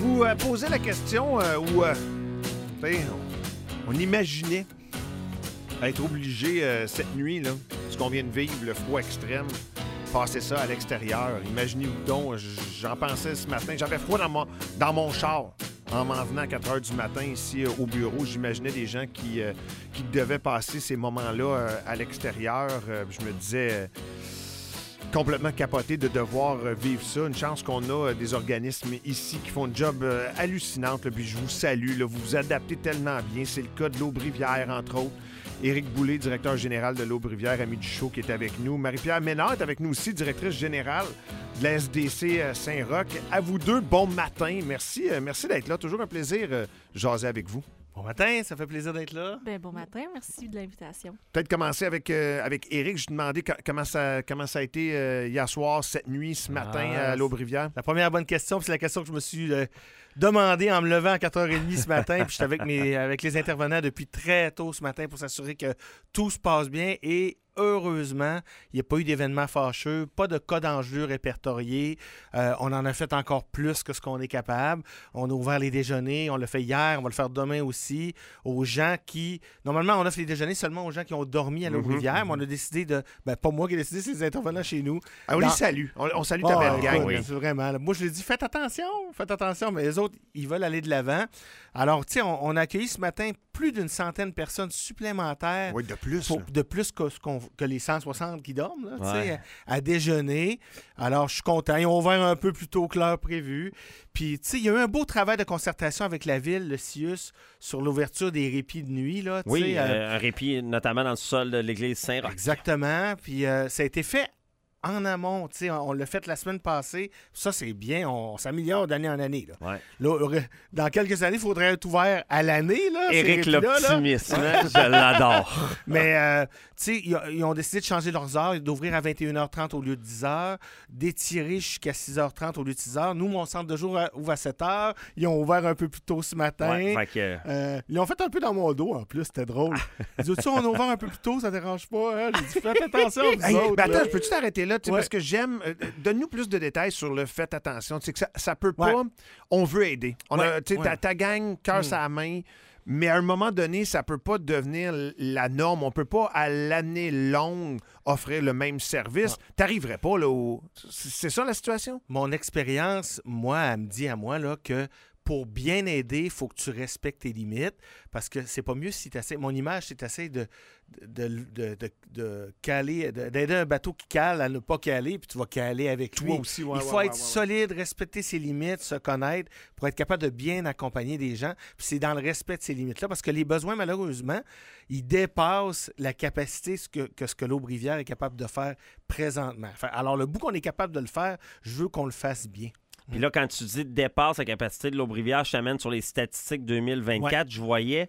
vous posais la question où on imaginait être obligé cette nuit, là, ce qu'on vient de vivre, le froid extrême, passer ça à l'extérieur. Imaginez-vous donc, j'en pensais ce matin, j'avais froid dans mon char. En m'en venant à 4 heures du matin ici au bureau, j'imaginais des gens qui devaient passer ces moments-là à l'extérieur. Je me disais complètement capoté de devoir vivre ça. Une chance qu'on a des organismes ici qui font un job hallucinant. Là, puis je vous salue. Là, vous vous adaptez tellement bien. C'est le cas de l'Aube-Rivière, entre autres. Éric Boulay, directeur général de l'Aube-Rivière, ami du show, qui est avec nous. Marie-Pierre Ménard est avec nous aussi, directrice générale de la SDC Saint-Roch. À vous deux, bon matin. Merci d'être là. Toujours un plaisir de jaser avec vous. Bon matin, ça fait plaisir d'être là. Ben, bon matin, merci de l'invitation. Peut-être commencer avec Éric. Je lui demandais comment ça a été hier soir, cette nuit, ce matin à l'Aube-Rivière. La première bonne question, c'est la question que je me suis demandée en me levant à 4h30 ce matin. Puis j'étais avec les intervenants depuis très tôt ce matin pour s'assurer que tout se passe bien. Et heureusement, il n'y a pas eu d'événements fâcheux, pas de cas d'enjeu répertoriés. On en a fait encore plus que ce qu'on est capable. On a ouvert les déjeuners, on l'a fait hier, on va le faire demain aussi, aux gens qui... Normalement, on offre les déjeuners seulement aux gens qui ont dormi à l'Aube-Rivière, mais on a décidé de... pas moi qui ai décidé, c'est les intervenants chez nous. On les salue. On salue ta belle gang. Oui. Vraiment. Là. Moi, je lui ai dit, faites attention, mais les autres, ils veulent aller de l'avant. Alors, tu sais, on a accueilli ce matin plus d'une centaine de personnes supplémentaires. Oui, de plus. De plus que les 160 qui dorment, là, à déjeuner. Alors, je suis content. Ils ont ouvert un peu plus tôt que l'heure prévue. Puis, tu sais, il y a eu un beau travail de concertation avec la ville, le CIUS, sur l'ouverture des répits de nuit. Là, oui, un répit notamment dans le sol de l'église Saint-Roch. Exactement. Puis, ça a été fait en amont, tu sais, on l'a fait la semaine passée. Ça, c'est bien. On s'améliore d'année en année. Là. Ouais. Là, dans quelques années, il faudrait être ouvert à l'année. Là, Éric l'optimisme, je l'adore. Mais, tu sais, ils ont décidé de changer leurs heures, d'ouvrir à 21h30 au lieu de 10h, d'étirer jusqu'à 6h30 au lieu de 6h. Nous, mon centre de jour ouvre à 7h. Ils ont ouvert un peu plus tôt ce matin. Ouais, ils l'ont fait un peu dans mon dos, en plus. C'était drôle. Ils ont dit, on a ouvert un peu plus tôt, ça ne dérange pas. Hein? J'ai dit, faites attention, vous autres. Attends, peux-tu t'arrêter là? Parce que j'aime... donne-nous plus de détails sur le faites attention. Tu sais que ça peut pas... On veut aider. Ta gang, cœur sur la main, mais à un moment donné, ça peut pas devenir la norme. On peut pas, à l'année longue, offrir le même service. T'arriverais pas, là, C'est ça, la situation? Mon expérience, moi, elle me dit à moi là, que pour bien aider, il faut que tu respectes tes limites parce que c'est pas mieux si tu essaies. Mon image, c'est d'essayer de caler, d'aider un bateau qui cale à ne pas caler, puis tu vas caler avec lui. Toi aussi, il faut être solide, respecter ses limites, se connaître pour être capable de bien accompagner des gens. Puis c'est dans le respect de ces limites-là parce que les besoins, malheureusement, ils dépassent la capacité que ce que l'Aube-Rivière est capable de faire présentement. Alors, le bout qu'on est capable de le faire, je veux qu'on le fasse bien. Puis là, quand tu dis dépasse la capacité de l'Aube-Rivière, je t'amène sur les statistiques 2024. Je voyais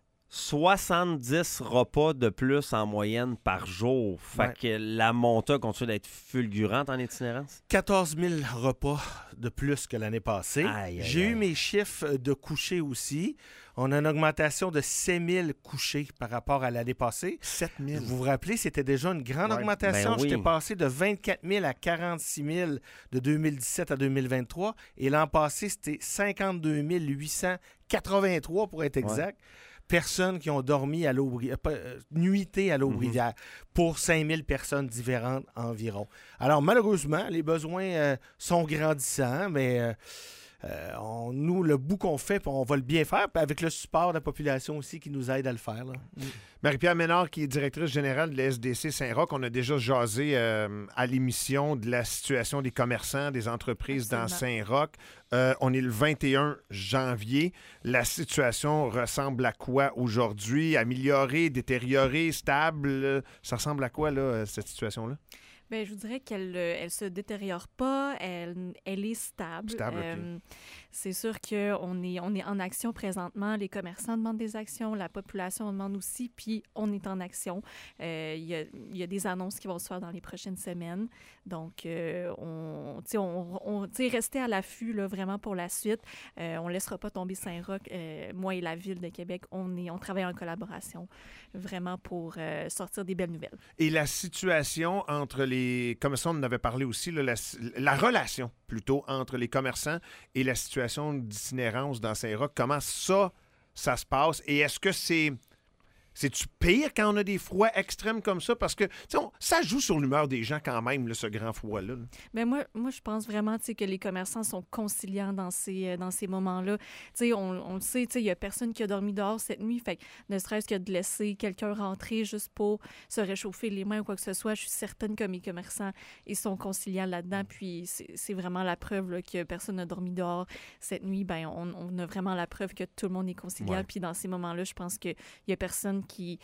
70 repas de plus en moyenne par jour. Fait que la montée continue d'être fulgurante en itinérance. 14 000 repas de plus que l'année passée. J'ai eu mes chiffres de couchés aussi. On a une augmentation de 7 000 couchés par rapport à l'année passée. 7 000. Vous vous rappelez, c'était déjà une grande augmentation. Ben oui. J'étais passé de 24 000 à 46 000 de 2017 à 2023. Et l'an passé, c'était 52 883 pour être exact. Personnes qui ont dormi à nuitées à l'Aube-Rivière pour 5 000 personnes différentes environ. Alors, malheureusement, les besoins sont grandissants, mais nous, le bout qu'on fait, on va le bien faire, puis avec le support de la population aussi qui nous aide à le faire. Là. Marie-Pierre Ménard, qui est directrice générale de la SDC Saint-Roch, on a déjà jasé à l'émission de la situation des commerçants, des entreprises dans Saint-Roch. On est le 21 janvier. La situation ressemble à quoi aujourd'hui? Améliorée, détériorée, stable? Ça ressemble à quoi, là, cette situation-là? Bien, je vous dirais qu'elle elle se détériore pas, elle est stable. C'est sûr qu'on est en action présentement. Les commerçants demandent des actions, la population demande aussi, puis on est en action. Il y a des annonces qui vont se faire dans les prochaines semaines. Donc, rester à l'affût là, vraiment pour la suite. On ne laissera pas tomber Saint-Roch. Moi et la Ville de Québec, on travaille en collaboration vraiment pour sortir des belles nouvelles. Et la situation entre les commerçants, on en avait parlé aussi, là, la relation plutôt entre les commerçants et la situation d'itinérance dans Saint-Roch, comment ça se passe? Et est-ce que c'est-tu pire quand on a des froids extrêmes comme ça? Parce que ça joue sur l'humeur des gens quand même, là, ce grand froid-là. Bien, moi, je pense vraiment que les commerçants sont conciliants dans ces moments-là. On le sait, il n'y a personne qui a dormi dehors cette nuit. Fait que ne serait-ce que de laisser quelqu'un rentrer juste pour se réchauffer les mains ou quoi que ce soit, je suis certaine que mes commerçants ils sont conciliants là-dedans. Puis c'est vraiment la preuve là, que personne n'a dormi dehors cette nuit. Ben, on a vraiment la preuve que tout le monde est conciliant. Ouais. Puis dans ces moments-là, je pense qu'il n'y a personne qui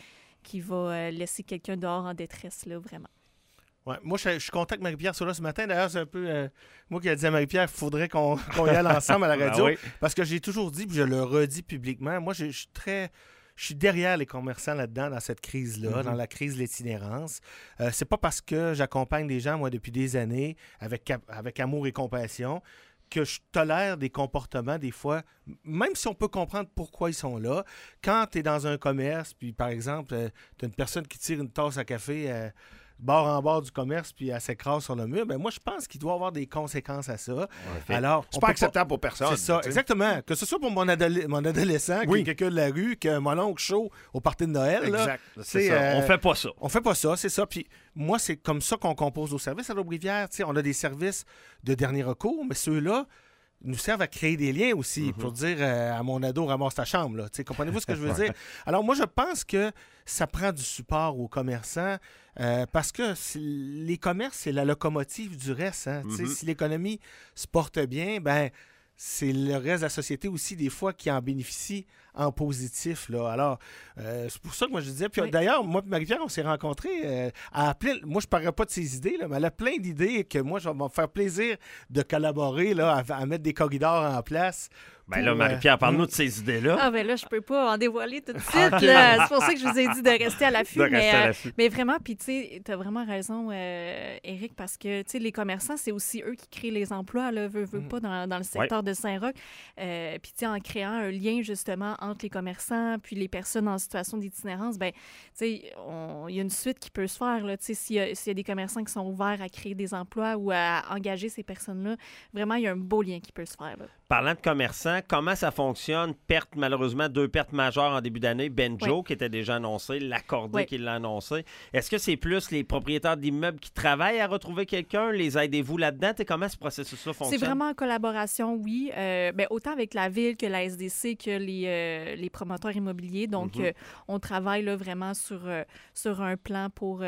va laisser quelqu'un dehors en détresse, là, vraiment. Ouais, moi, je suis content que Marie-Pierre soit là ce matin. D'ailleurs, c'est un peu moi qui ai dit à Marie-Pierre qu'il faudrait qu'on y aille ensemble à la radio. Oui. Parce que j'ai toujours dit, puis je le redis publiquement, moi, je suis derrière les commerçants là-dedans, dans cette crise-là, dans la crise de l'itinérance. C'est pas parce que j'accompagne des gens, moi, depuis des années, avec amour et compassion, que je tolère des comportements, des fois, même si on peut comprendre pourquoi ils sont là. Quand tu es dans un commerce, puis par exemple, tu as une personne qui tire une tasse à café bord en bord du commerce, puis elle s'écrase sur le mur, bien moi, je pense qu'il doit y avoir des conséquences à ça. Alors, c'est pas acceptable pour personne. C'est ça, exactement. Que ce soit pour mon adolescent, qui est quelqu'un de la rue, que mon oncle chaud au party de Noël. Exact. Là, c'est ça. On fait pas ça. On fait pas ça, c'est ça. Puis moi, c'est comme ça qu'on compose nos services à l'Aubrivière. On a des services de dernier recours, mais ceux-là nous servent à créer des liens aussi, pour dire à mon ado, ramasse ta chambre. Là. Comprenez-vous ce que je veux dire? Alors moi, je pense que ça prend du support aux commerçants parce que les commerces, c'est la locomotive du reste. Hein? Si l'économie se porte bien, ben c'est le reste de la société aussi, des fois, qui en bénéficie en positif. Là. Alors, c'est pour ça que moi, je disais... Puis d'ailleurs, moi et Marie-Pierre, on s'est rencontrés moi, je ne parlerai pas de ses idées, là, mais elle a plein d'idées que moi, je vais me faire plaisir de collaborer là, à mettre des corridors en place. Ben là, Marie-Pierre, parle-nous de ces idées-là. Ah, ben là, je peux pas en dévoiler tout de suite. C'est pour ça que je vous ai dit de rester à l'affût. Mais vraiment, puis tu sais, tu as vraiment raison, Éric, parce que, tu sais, les commerçants, c'est aussi eux qui créent les emplois, là, veut pas, dans le secteur de Saint-Roch. Puis, tu sais, en créant un lien, justement, entre les commerçants puis les personnes en situation d'itinérance, ben tu sais, il y a une suite qui peut se faire, là. Tu sais, s'il y a des commerçants qui sont ouverts à créer des emplois ou à engager ces personnes-là, vraiment, il y a un beau lien qui peut se faire, là. Parlant de commerçants, comment ça fonctionne? Malheureusement, 2 pertes majeures en début d'année. Benjo, qui était déjà annoncé, l'Accordé qui l'a annoncé. Est-ce que c'est plus les propriétaires d'immeubles qui travaillent à retrouver quelqu'un? Les aidez-vous là-dedans? Comment ce processus-là fonctionne? C'est vraiment en collaboration, oui. Autant avec la Ville que la SDC que les promoteurs immobiliers. Donc, on travaille là, vraiment sur un plan pour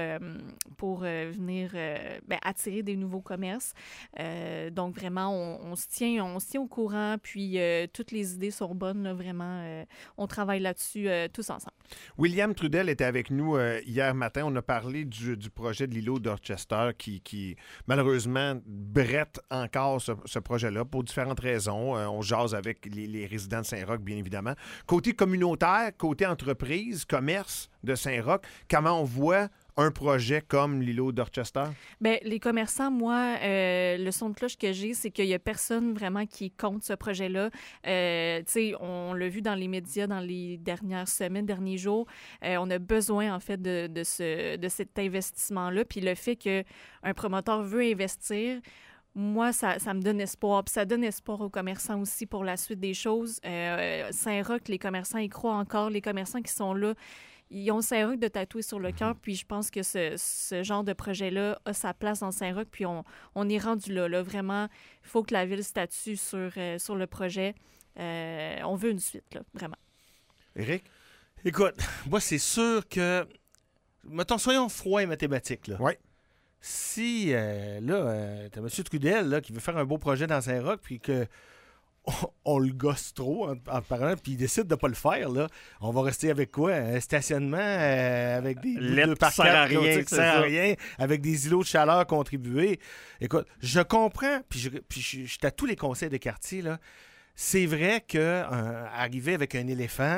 venir attirer des nouveaux commerces. Donc, vraiment, on se tient au courant. Puis toutes les idées sont bonnes, là, vraiment. On travaille là-dessus tous ensemble. William Trudel était avec nous hier matin. On a parlé du projet de l'îlot d'Orchester qui malheureusement brette encore ce projet-là pour différentes raisons. On jase avec les résidents de Saint-Roch, bien évidemment. Côté communautaire, côté entreprise, commerce de Saint-Roch, comment on voit un projet comme l'îlot d'Orchester? Bien, les commerçants, moi, le son de cloche que j'ai, c'est qu'il n'y a personne vraiment qui compte ce projet-là. Tu sais, on l'a vu dans les médias dans les dernières semaines, derniers jours. On a besoin, en fait, de cet investissement-là. Puis le fait qu'un promoteur veut investir, moi, ça me donne espoir. Puis ça donne espoir aux commerçants aussi pour la suite des choses. Saint-Roch, les commerçants y croient encore. Les commerçants qui sont là, ils ont Saint-Roch de tatouer sur le cœur, puis je pense que ce genre de projet-là a sa place dans Saint-Roch, puis on est rendu là. Vraiment, il faut que la Ville statue sur le projet. On veut une suite, là, vraiment. Éric? Écoute, moi, c'est sûr que... Mettons, soyons froids et mathématiques, là. Oui. Si, là, t'as M. Trudel, là, qui veut faire un beau projet dans Saint-Roch, puis que... On le gosse trop en parlant, puis il décide de ne pas le faire, là. On va rester avec quoi? Un stationnement avec des deux par quatre qui sert à rien, avec des îlots de chaleur contribués. Écoute, je comprends, puis je suis à tous les conseils de quartier, là. C'est vrai qu'arriver avec un éléphant,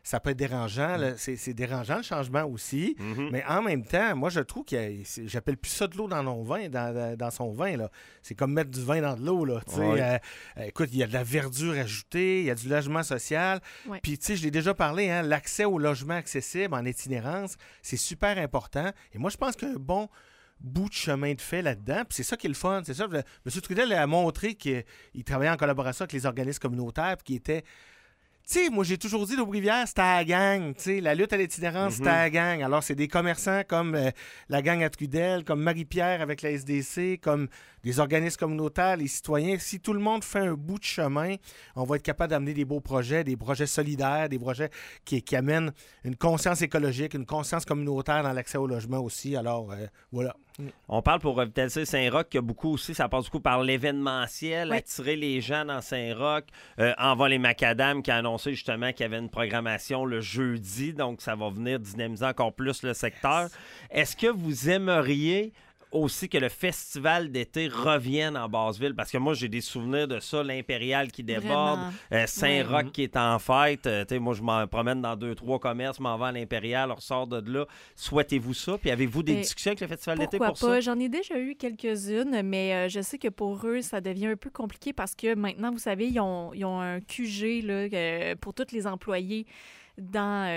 ça peut être dérangeant. Là. C'est dérangeant, le changement aussi. Mais en même temps, moi, je trouve j'appelle plus ça de l'eau dans son vin. Là. C'est comme mettre du vin dans de l'eau. Là. Écoute, il y a de la verdure ajoutée, il y a du logement social. Ouais. Puis, tu sais, je l'ai déjà parlé, hein, l'accès au logement accessible en itinérance, c'est super important. Et moi, je pense qu'un bon bout de chemin de fait là-dedans. Puis c'est ça qui est le fun. C'est ça. M. Trudel a montré qu'il travaillait en collaboration avec les organismes communautaires, puis qui était... Tu sais, moi, j'ai toujours dit, l'Aube-Rivière, c'était à la gang. Tu sais, la lutte à l'itinérance, c'était à la gang. Alors, c'est des commerçants comme la gang à Trudel, comme Marie-Pierre avec la SDC, comme des organismes communautaires, les citoyens. Si tout le monde fait un bout de chemin, on va être capable d'amener des beaux projets, des projets solidaires, des projets qui amènent une conscience écologique, une conscience communautaire dans l'accès au logement aussi. Alors, voilà. On parle pour revitaliser Saint-Roch que beaucoup aussi, ça passe beaucoup par l'événementiel, oui. attirer les gens dans Saint-Roch. Envol et Macadam qui a annoncé justement qu'il y avait une programmation le jeudi, donc ça va venir dynamiser encore plus le secteur. Yes. Est-ce que vous aimeriez aussi que le festival d'été revienne en Basse-Ville? Parce que moi, j'ai des souvenirs de ça, l'Impérial qui déborde, Saint-Roch qui est en fête. Moi, je m'en promène dans 2-3 commerces, m'en vais à l'Impérial, on ressort de là. Souhaitez-vous ça? Puis avez-vous des discussions avec le festival d'été pour ça? Pourquoi pas? J'en ai déjà eu quelques-unes, mais je sais que pour eux, ça devient un peu compliqué parce que maintenant, vous savez, ils ont un QG là, pour tous les employés dans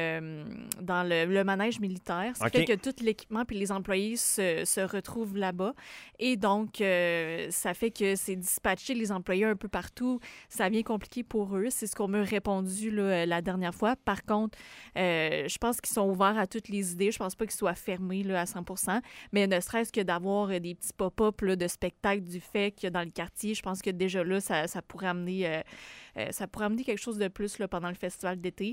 le manège militaire. Ce qui fait que tout l'équipement puis les employés se retrouvent là-bas. Et donc, ça fait que c'est dispatché les employés un peu partout. Ça devient compliqué pour eux. C'est ce qu'on m'a répondu là, la dernière fois. Par contre, je pense qu'ils sont ouverts à toutes les idées. Je pense pas qu'ils soient fermés là, à 100%. Mais ne serait-ce que d'avoir des petits pop-up là, de spectacles du fait qu'il y a dans le quartier, je pense que déjà là, ça pourrait amener... ça pourrait amener quelque chose de plus là, pendant le festival d'été.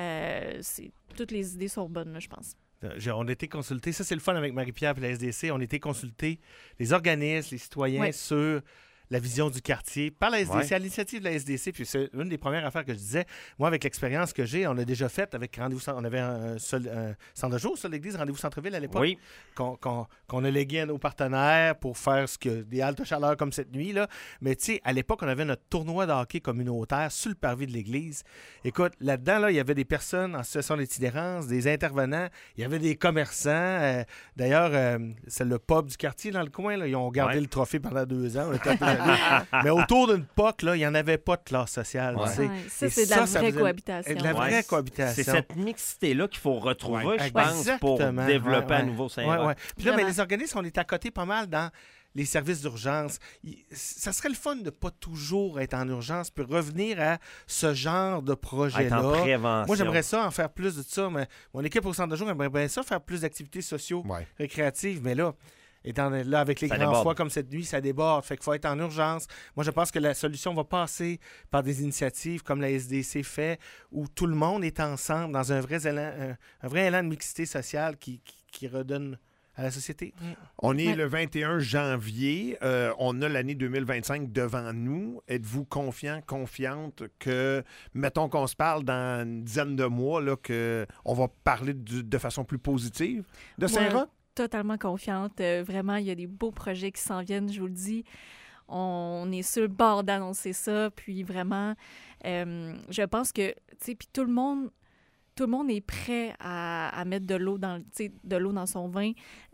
Toutes les idées sont bonnes, là, je pense. On a été consultés, ça c'est le fun avec Marie-Pierre et la SDC, on a été consultés, les organismes, les citoyens, sur la vision du quartier par la SDC, à l'initiative de la SDC. Puis c'est une des premières affaires que je disais. Moi, avec l'expérience que j'ai, on l'a déjà faite avec Rendez-vous Centre. On avait un centre de jour sur l'église Rendez-vous Centre-Ville à l'époque, qu'on a légué à nos partenaires pour faire des haltes chaleur comme cette nuit. Là. Mais tu sais, à l'époque, on avait notre tournoi de hockey communautaire sur le parvis de l'église. Écoute, là-dedans, là, il y avait des personnes en situation d'itinérance, des intervenants, il y avait des commerçants. D'ailleurs, c'est le pub du quartier dans le coin. Là, ils ont gardé le trophée pendant 2 ans. On était mais autour d'une POC, là, il n'y en avait pas de classe sociale. Ça, c'est de la vraie cohabitation. De la vraie cohabitation. C'est cette mixité-là qu'il faut retrouver, je pense, pour développer à nouveau Saint-Roch. Puis là, mais les organismes, on est à côté pas mal dans les services d'urgence. Ça serait le fun de ne pas toujours être en urgence, puis revenir à ce genre de projet-là. En prévention. Moi, j'aimerais ça en faire plus de ça. Mais mon équipe au centre de jour aimerait bien ça, faire plus d'activités socio-récréatives. Mais là, étant là, avec les grands froids comme cette nuit, ça déborde. Fait qu'il faut être en urgence. Moi, je pense que la solution va passer par des initiatives comme la SDC fait, où tout le monde est ensemble dans un vrai élan de mixité sociale qui redonne à la société. On est le 21 janvier. On a l'année 2025 devant nous. Êtes-vous confiant, confiante que, mettons qu'on se parle dans une dizaine de mois, là, qu'on va parler de façon plus positive de Saint-Roch? Totalement confiante. Vraiment, il y a des beaux projets qui s'en viennent, je vous le dis. On est sur le bord d'annoncer ça. Puis vraiment, je pense que, tu sais, puis tout le monde est prêt à mettre de l'eau dans son vin.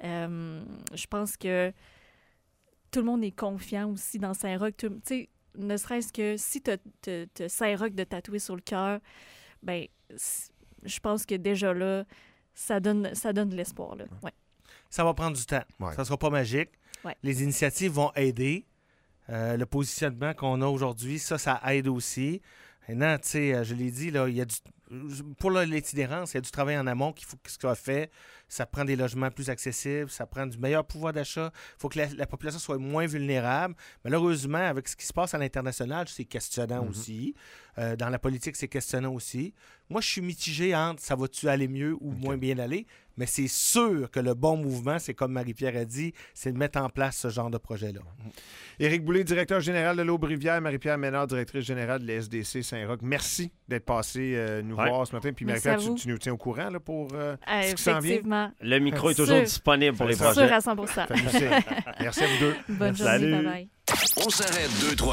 Je pense que tout le monde est confiant aussi dans Saint-Roch. Tu sais, ne serait-ce que si tu as Saint-Roch de tatouer sur le cœur, ben, je pense que déjà là, ça donne de l'espoir. Là. Ouais. Ça va prendre du temps. Ça ne sera pas magique. Ouais. Les initiatives vont aider. Le positionnement qu'on a aujourd'hui, ça aide aussi. Maintenant, tu sais, je l'ai dit, là, il y a pour l'itinérance, il y a du travail en amont qu'il faut que ce soit fait. Ça prend des logements plus accessibles, ça prend du meilleur pouvoir d'achat. Il faut que la population soit moins vulnérable. Malheureusement, avec ce qui se passe à l'international, c'est questionnant aussi. Dans la politique, c'est questionnant aussi. Moi, je suis mitigé entre ça va-tu aller mieux ou moins bien aller, mais c'est sûr que le bon mouvement, c'est comme Marie-Pierre a dit, c'est de mettre en place ce genre de projet-là. Éric Boulay, directeur général de l'Aube-Rivière, Marie-Pierre Ménard, directrice générale de la SDC Saint-Roch. Merci d'être passé nous voir ce matin. Puis Marie-Pierre, tu nous tiens au courant là, pour ce qui s'en vient. Le micro est toujours disponible pour les projets. Sûr à 100%. Merci à vous deux. Bonne journée, bye-bye. On s'arrête 2-3